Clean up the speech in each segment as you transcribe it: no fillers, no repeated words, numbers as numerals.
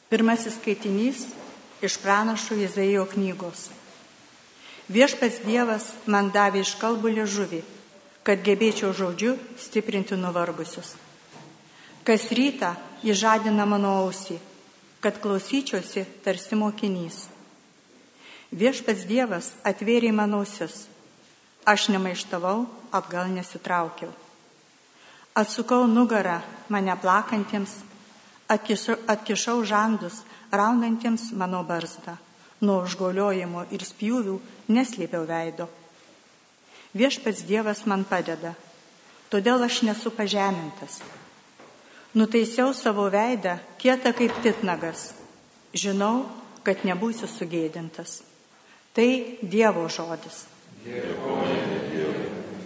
Pirmasis skaitinys iš pranašo Izaijo knygos. Viešpats Dievas man davė iškalbų liežuvį, kad gebėčiau žodžiu stiprinti nuvargusius. Kas rytą jis žadina mano ausį, kad klausyčiausi tarsi mokinys. Viešpats Dievas atvėrė mano ausis. Aš nemaištavau, atgal nesitraukiau. Atsukau nugarą mane plakantiems, atkišau žandus raunantiems mano barzdą. Nuo užgauliojimo ir spjūvių neslėpiau veido. Viešpats Dievas man padeda, todėl aš nesu pažemintas. Nutaisiau savo veidą kietą kaip titnagas. Žinau, kad nebūsiu sugėdintas. Tai Dievo žodis. Dėkojame Dievui.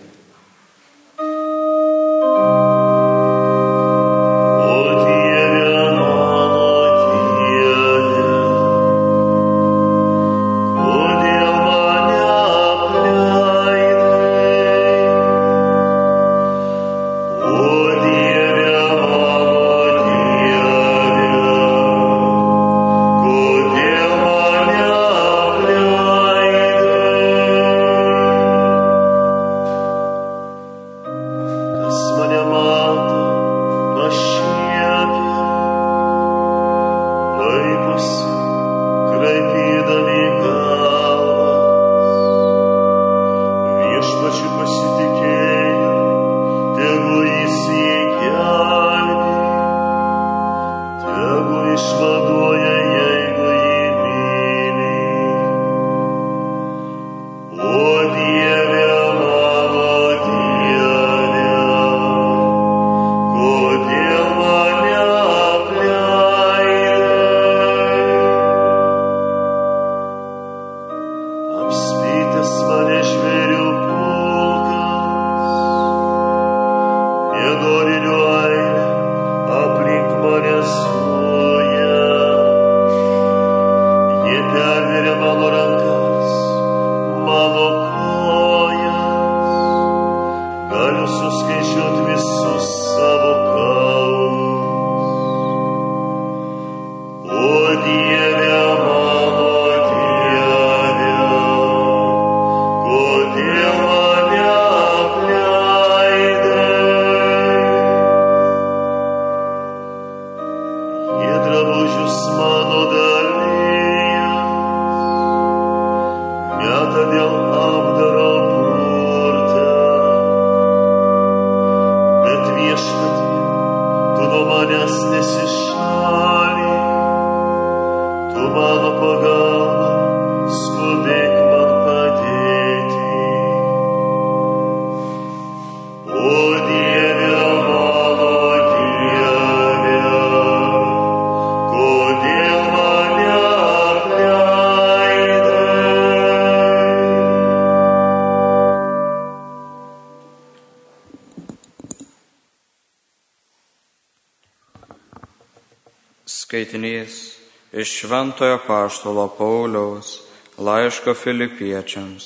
Skaitinys iš Šventojo apaštalo Pauliaus laiško Filipiečiams.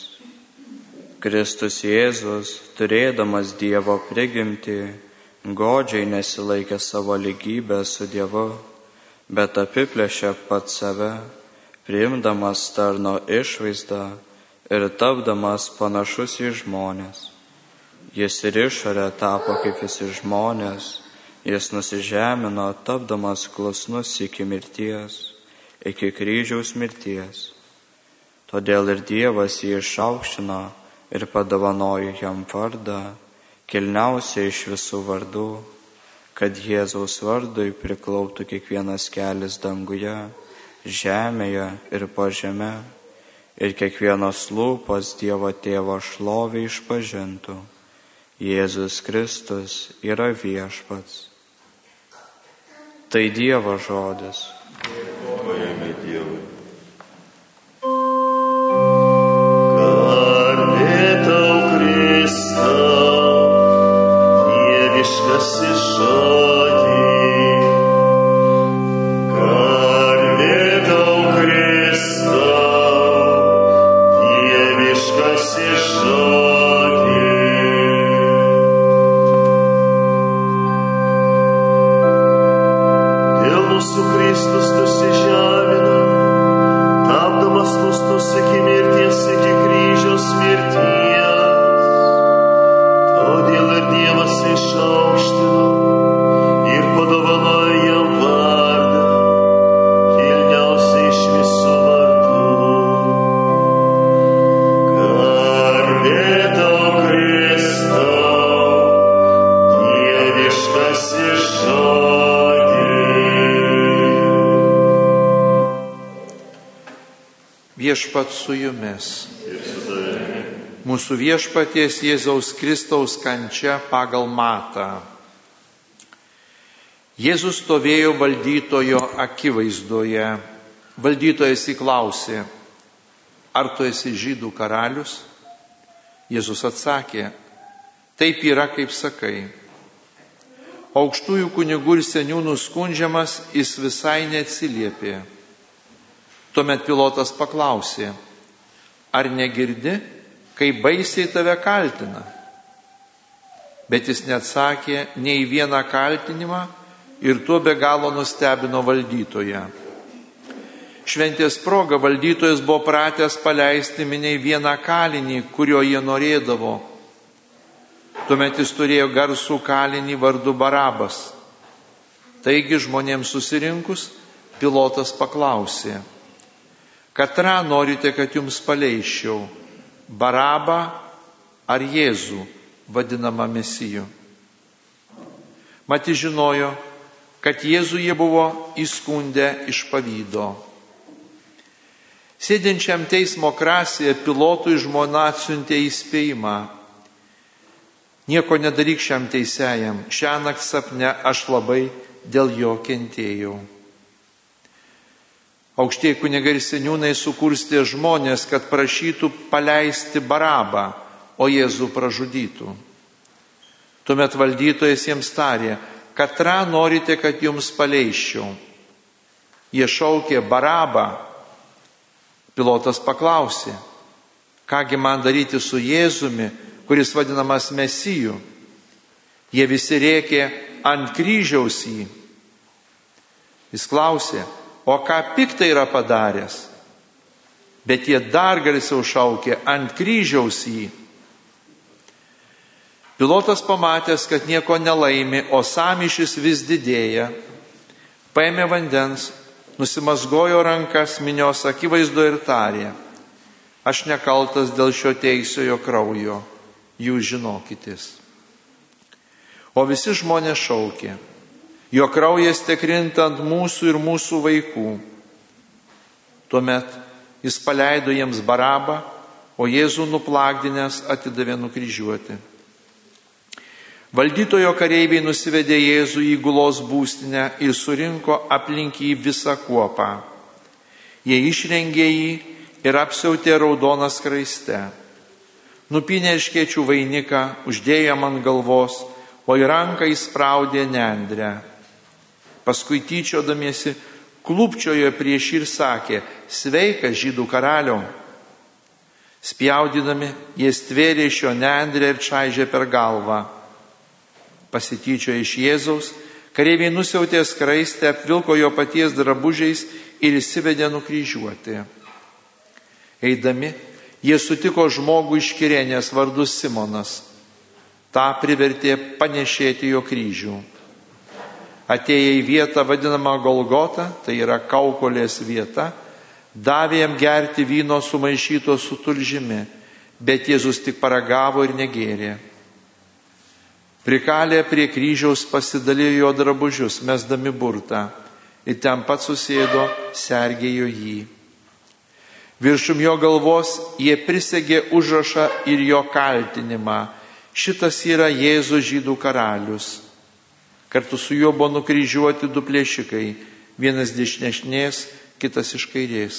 Kristus Jėzus, turėdamas Dievo prigimtį, godžiai nesilaikė savo lygybę su Dievu, bet apiplėšė pats save, priimdamas tarno išvaizdą ir tapdamas panašus į žmones. Jis ir išorę tapo kaip visi žmonės. Jis nusižemino, tapdamas klusnus iki mirties, iki kryžiaus mirties. Todėl ir Dievas jį išaukštino ir padovanojo jam vardą, kilniausią iš visų vardų, kad Jėzaus vardui priklauptų kiekvienas kelis danguje, žemėje ir po žeme, ir kiekvienos lūpos Dievo Tėvo šlovę išpažintų. Jėzus Kristus yra viešpats. Tai Dievo žodis. Dėkojame Dievui. Garbė tau, Kristau, dieviškasis žodį. Garbė tau, Kristau, dieviškasis žodį. Dėl mūsų Kristus Kristus nusižemino, tapdamas nustus iki mirties, iki kryžiaus mirties. Todėl ir Dievas išaukštino ir padovanojo jam vardą, kilniausią iš visų vardų. Garbė tau, Kristau, dieviškasis žodis. Viešpat su jumis. Mūsų viešpaties Jėzaus Kristaus kančia pagal Matą. Jėzus stovėjo valdytojo akivaizdoje. Valdytojas įklausė, ar tu esi žydų karalius? Jėzus atsakė, taip yra, kaip sakai. Aukštųjų kunigų ir seniūnų skundžiamas jis visai neatsiliepė. Tuomet Pilotas paklausė, ar negirdi, kaip baisiai tave kaltina? Bet jis neatsakė nei vieną kaltinimą ir tuo be galo nustebino valdytoją. Šventės proga valdytojas buvo pratęs paleisti miniai vieną kalinį, kurio jie norėdavo. Tuomet jis turėjo garsų kalinį vardu Barabas. Taigi žmonėms susirinkus, Pilotas paklausė, katrą norite, kad jums paleisčiau? Barabą ar Jėzų, vadinamą Mesiju? Mat žinojo, kad Jėzų jie buvo įskundę iš pavydo. Sėdinčiam teismo krasėje Pilotui žmona atsiuntė įspėjimą. Nieko nedaryk šiam teisėjam, šiąnakt sapne aš labai dėl jo kentėjau. Aukštieji kunigai ir seniūnai sukurstė žmonės, kad prašytų paleisti Barabą, o Jėzų pražudytų. Tuomet valdytojas jiems tarė, katrą norite, kad jums paleisčiau? Jie šaukė Barabą. Pilotas paklausė, kągi man daryti su Jėzumi, kuris vadinamas Mesiju? Jie visi rėkė ant kryžiaus jį. Jis klausė, o ką piktai yra padaręs? Bet jie dar garsiau šaukė ant kryžiaus jį. Pilotas pamatęs, kad nieko nelaimi, o sąmyšis vis didėja, paėmė vandens, nusimazgojo rankas minios akivaizdoje ir tarė, aš nekaltas dėl šio teisiojo kraujo, jūs žinokitės. O visi žmonės šaukė, jo kraujas tekrinta ant mūsų ir mūsų vaikų. Tuomet jis paleido jiems Barabą, o Jėzų nuplakdinęs atidavė nukryžiuoti. Valdytojo kareiviai nusivedė Jėzų į įgulos būstinę ir surinko aplink jį visą kuopą. Jie išrengė jį ir apsiautė raudoną skraiste. Nupynė erškėčių vainiką, uždėjo jam ant galvos, o į ranką įspraudė nendrę. Paskui tyčiodamiesi klūpčiojo prieš jį ir sakė, sveikas žydų karaliau. Spjaudydami, jie stvėrė iš jo nendrę ir čaižė per galvą. Pasityčiojo iš Jėzaus, kareiviai nusiautė skraistę, apvilko jo paties drabužiais ir įsivedė nukryžiuoti. Eidami, jie sutiko žmogų iš Kirenės vardu Simonas. Ta privertė panešėti jo kryžių. Atėję į vietą vadinamą Golgotą, tai yra kaukolės vieta, davė jam gerti vyno sumaišyto su tulžimi, bet Jėzus tik paragavo ir negėrė. Prikalę prie kryžiaus pasidalijo jo drabužius, mesdami burtą, ir ten pat susėdo, sergėjo jį. Viršum jo galvos jie prisegė užrašą ir jo kaltinimą. Šitas yra Jėzus žydų karalius. Kartu su juo buvo nukryžiuoti du plėšikai, vienas dešinės, kitas iš kairės.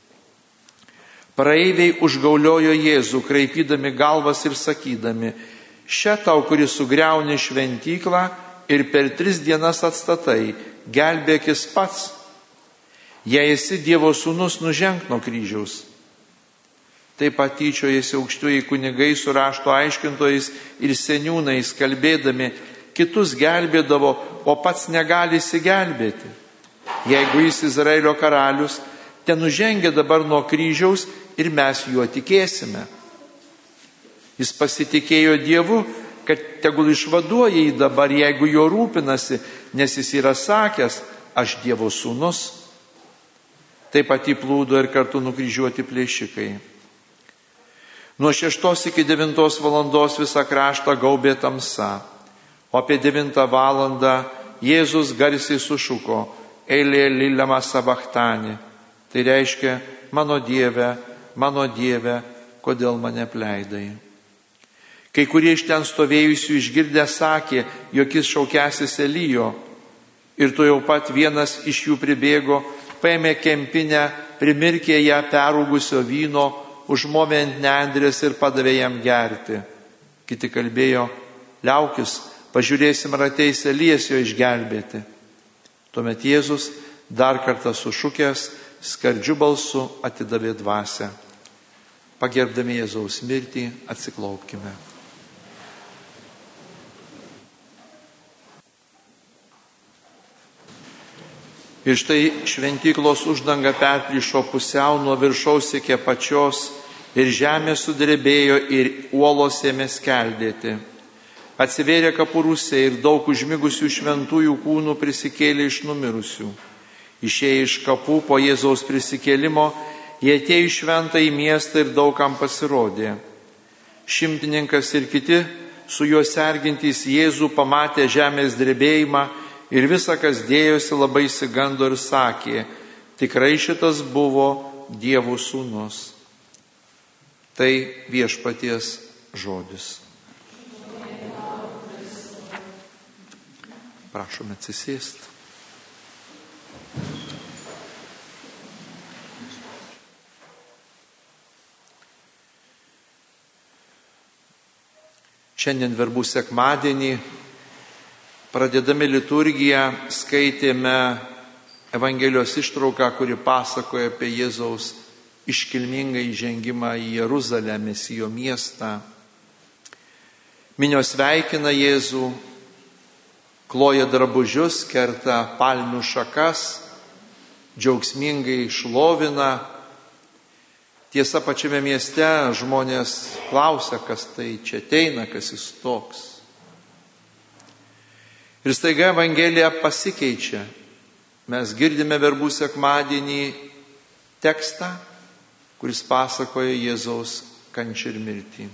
Praeiviai užgauliojo Jėzų, kraipydami galvas ir sakydami, šia tau, kuris sugriauni šventyklą ir per 3 dienas atstatai, gelbėkis pats. Jei esi Dievo sūnus, nuženk nuo kryžiaus. Taip pat tyčiojasi aukštieji kunigai su rašto aiškintojais ir seniūnais, kalbėdami, kitus gelbėdavo, o pats negali įsigelbėti. Jeigu jis Izraelio karalius, ten nužengia dabar nuo kryžiaus ir mes juo tikėsime. Jis pasitikėjo Dievu, kad tegul išvaduoja jį dabar, jeigu jo rūpinasi, nes jis yra sakęs, aš Dievo sūnus. Taip pat įplūdo ir kartu nukryžiuoti plėšikai. Nuo 6 iki 9 valandos visą kraštą gaubė tamsa, o apie 9 valandą Jėzus garsiai sušuko, Eilė lilema sabachtani. Tai reiškia, mano Dieve, kodėl mane apleidai. Kai kurie iš ten stovėjusių išgirdę sakė, jog jis šaukęsis Elijo. Ir tu jau pat vienas iš jų pribėgo, paėmė kempinę, primirkė ją perūgusio vyno, užmovė ant nendrės ir padavė jam gerti. Kiti kalbėjo, liaukis, pažiūrėsim, ar ateis Elijas jo išgelbėti. Tuomet Jėzus dar kartą sušukęs, skardžiu balsu atidavė dvasią. Pagerbdami Jėzaus mirtį, atsiklaupkime. Ir štai šventyklos uždanga perplyšo pusiau nuo viršaus iki apačios ir žemė sudrebėjo ir uolos ėmė skeldėti. Atsivėrė kapų rūsiai ir daug užmigusių šventųjų kūnų prisikėlė iš numirusių. Išėję iš kapų po Jėzaus prisikėlimo, jie atėjo į šventąjį miestą ir daugam pasirodė. Šimtininkas ir kiti su juo sergintys Jėzų pamatė žemės drebėjimą ir visa, kas dėjosi, labai išsigando ir sakė, tikrai šitas buvo Dievo sūnus. Tai viešpaties žodis. Prašome atsisėsti. Šiandien verbų sekmadienį, pradėdami liturgiją, skaitėme Evangelijos ištrauką, kuri pasakoja apie Jėzaus iškilmingą įžengimą į Jeruzalę, Mesijo miestą. Minios sveikina Jėzų, kloja drabužius, kerta palmių šakas, džiaugsmingai šlovina. Tiesa, pačiame mieste žmonės klausia, kas tai čia ateina, kas jis toks. Ir staiga Evangelija pasikeičia. Mes girdime verbų sekmadienį tekstą, kuris pasakoja Jėzaus kančią ir mirtį.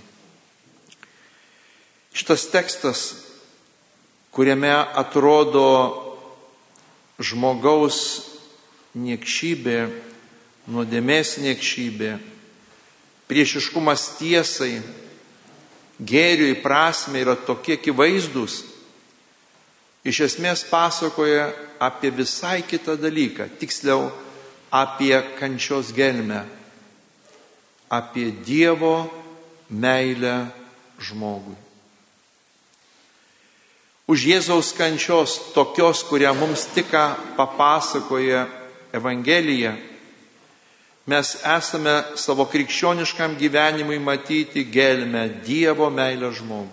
Šitas tekstas, kuriame atrodo žmogaus niekšybė, nuodėmės niekšybė, priešiškumas tiesai, gėriui, prasmei yra tokie akivaizdūs, iš esmės pasakoja apie visai kitą dalyką, tiksliau apie kančios gelmę, apie Dievo meilę žmogui. Už Jėzaus kančios, tokios, kurią mums tik papasakoja Evangelija, mes esame savo krikščioniškam gyvenimui matyti gelmę, Dievo meilę žmogui.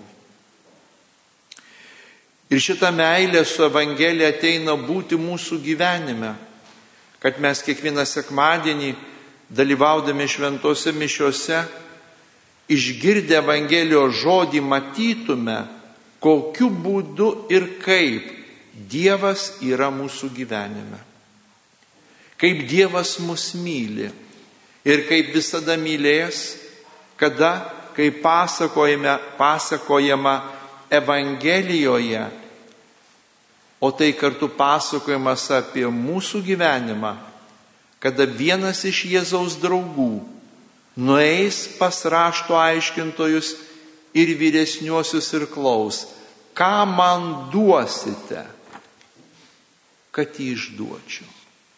Ir šita meilė su Evangelija ateina būti mūsų gyvenime, kad mes kiekvieną sekmadienį, dalyvaudami šventose mišiose, išgirdę Evangelijos žodį matytume, kokiu būdu ir kaip Dievas yra mūsų gyvenime. Kaip Dievas mus myli ir kaip visada mylės, kada, kai pasakojama Evangelijoje, o tai kartu pasakojimas apie mūsų gyvenimą, kada vienas iš Jėzaus draugų nueis pas rašto aiškintojus ir vyresniuosius ir klaus, ką man duosite, kad jį išduočiau.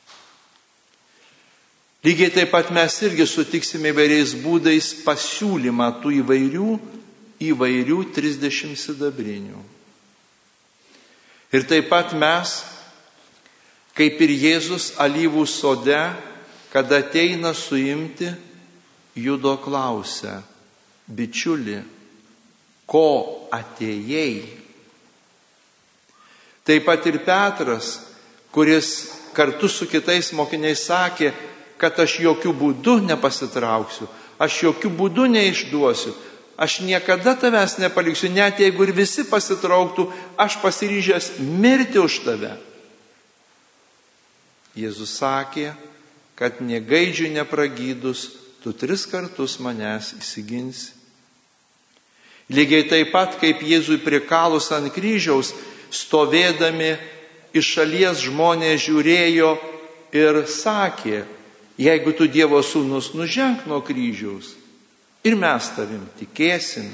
Lygiai taip pat mes irgi sutiksime įvairiais būdais pasiūlymą tų įvairių 30 sidabrinių. Ir taip pat mes, kaip ir Jėzus alyvų sode, kada ateina suimti, Judo klausia, bičiuli, ko atėjai? Taip pat ir Petras, kuris kartu su kitais mokiniais sakė, kad aš jokių būdų nepasitrauksiu, aš jokių būdų neišduosiu, aš niekada tavęs nepaliksiu, net jeigu ir visi pasitrauktų, aš pasiryžęs mirti už tave. Jėzus sakė, kad nė gaidžiui nepragydus, tu 3 kartus manęs įsiginsi. Lygiai taip pat, kaip Jėzui prikalus ant kryžiaus, stovėdami iš šalies žmonės žiūrėjo ir sakė, jeigu tu Dievo sūnus, nuženk nuo kryžiaus ir mes tavim tikėsime.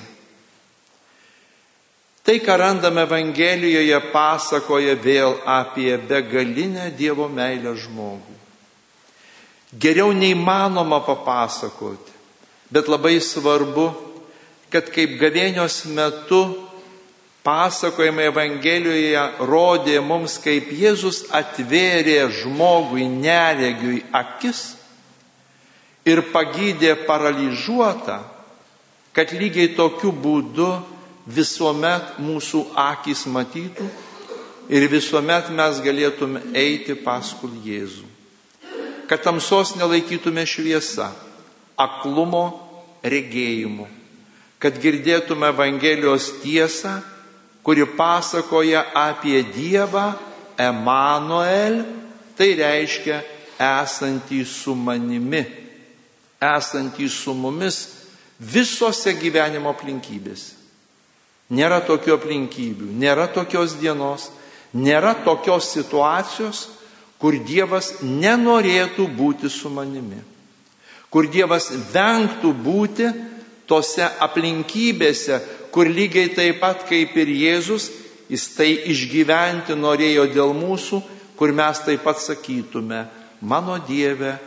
Tai, ką randame Evangelijoje, pasakoja vėl apie begalinę Dievo meilę žmogų. Geriau neįmanoma papasakoti, bet labai svarbu, kad kaip gavėnios metu pasakojimai Evangelijoje rodė mums, kaip Jėzus atvėrė žmogui neregiui akis ir pagydė paralyžiuotą, kad lygiai tokiu būdu visuomet mūsų akys matytų ir visuomet mes galėtume eiti paskui Jėzų. Kad tamsos nelaikytume šviesa, aklumo regėjimu, kad girdėtume Evangelijos tiesą, kuri pasakoja apie Dievą Emanuel, tai reiškia esantį su manimi, esantį su mumis visose gyvenimo aplinkybėse. Nėra tokių aplinkybių, nėra tokios dienos, nėra tokios situacijos, kur Dievas nenorėtų būti su manimi, kur Dievas vengtų būti tose aplinkybėse, kur lygiai taip pat kaip ir Jėzus, jis tai išgyventi norėjo dėl mūsų, kur mes taip pat sakytume, mano Dieve,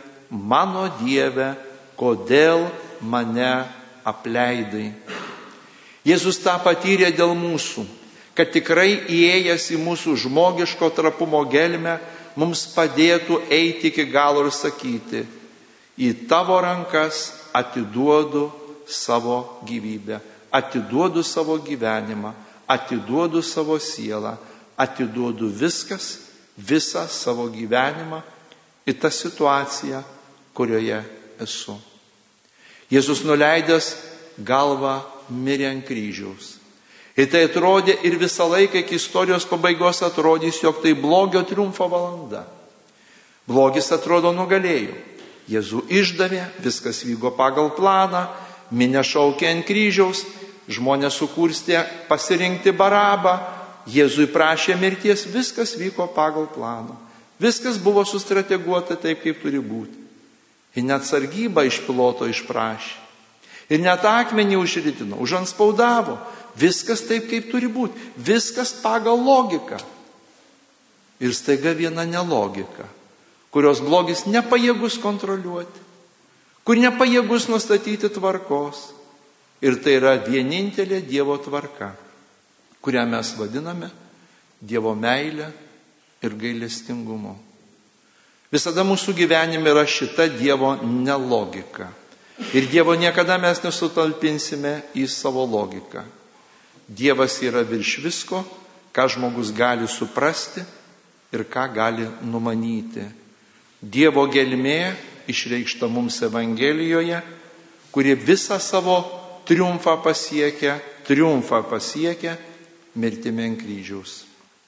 kodėl mane apleidai. Jėzus tą patyrė dėl mūsų, kad tikrai įėjęs į mūsų žmogiško trapumo gelmę, mums padėtų eiti iki galo ir sakyti, į tavo rankas atiduodu savo gyvybę, atiduodu savo gyvenimą, atiduodu savo sielą, atiduodu visą savo gyvenimą į tą situaciją, kurioje esu. Jėzus nuleidęs galvą mirė ant kryžiaus. Ir tai atrodė ir visą laiką iki istorijos pabaigos atrodys, jog tai blogio triumfo valanda. Blogis atrodo nugalėjo. Jėzų išdavė, viskas vyko pagal planą, minia šaukė ant kryžiaus, žmonės sukurstė pasirinkti Barabą, Jėzui prašė mirties, viskas vyko pagal planą. Viskas buvo sustrateguota taip, kaip turi būti. Ir net sargybą iš piloto išprašė. Ir net akmenį užritino, užanspaudavo. Viskas taip, kaip turi būti. Viskas pagal logiką. Ir staiga viena nelogika, kurios blogis nepajėgus kontroliuoti, kur nepajėgus nustatyti tvarkos. Ir tai yra vienintelė Dievo tvarka, kurią mes vadiname Dievo meilę ir gailestingumu. Visada mūsų gyvenime yra šita Dievo nelogika. Ir Dievo niekada mes nesutalpinsime į savo logiką. Dievas yra virš visko, ką žmogus gali suprasti ir ką gali numanyti. Dievo gelmė išreikšta mums Evangelijoje, kuri visą savo triumfą pasiekia mirtimi ant kryžiaus.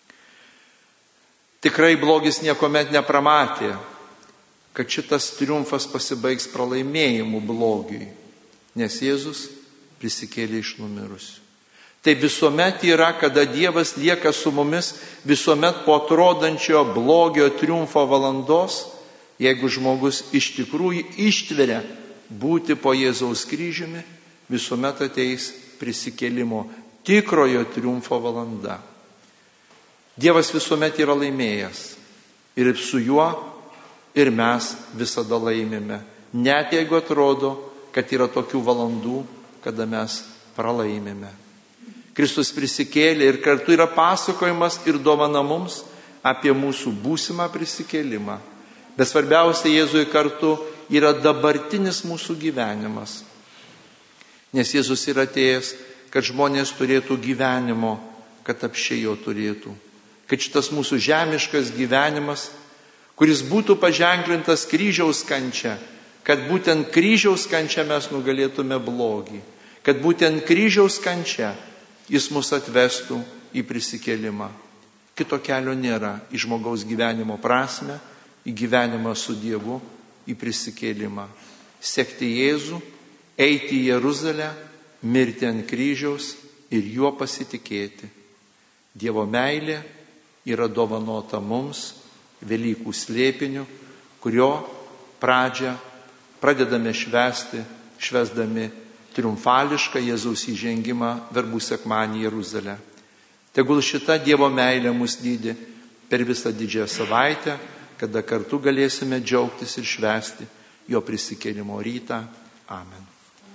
Tikrai blogis niekuomet nepramatė, kad šitas triumfas pasibaigs pralaimėjimu blogiui, nes Jėzus prisikėlė iš numirusių. Tai visuomet yra, kada Dievas lieka su mumis, visuomet po atrodančio blogio triumfo valandos, jeigu žmogus iš tikrųjų ištveria būti po Jėzaus kryžiumi, visuomet ateis prisikėlimo tikrojo triumfo valanda. Dievas visuomet yra laimėjęs ir su juo ir mes visada laimime, net jeigu atrodo, kad yra tokių valandų, kada mes pralaimime. Kristus prisikėlė ir kartu yra pasakojimas ir dovana mums apie mūsų būsimą prisikėlimą. Bet svarbiausia, Jėzui kartu yra dabartinis mūsų gyvenimas. Nes Jėzus yra atėjęs, kad žmonės turėtų gyvenimo, kad apsčiai jo turėtų. Kad šitas mūsų žemiškas gyvenimas, kuris būtų paženklintas kryžiaus kančia, kad būtent kryžiaus kančia mes nugalėtume blogį, kad būtent kryžiaus kančia jis mus atvestų į prisikėlimą. Kito kelio nėra į žmogaus gyvenimo prasme, į gyvenimą su Dievu, į prisikėlimą. Sekti Jėzų, eiti į Jeruzalę, mirti ant kryžiaus ir juo pasitikėti. Dievo meilė yra dovanota mums Velykų slėpiniu, kurio pradžią pradedame švęsdami triumfališką Jėzaus įžengimą verbų sekmadienį į Jeruzalę. Tegul šita Dievo meilė mus lydi per visą didžiąją savaitę, kada kartu galėsime džiaugtis ir švęsti jo prisikėlimo rytą. Amen.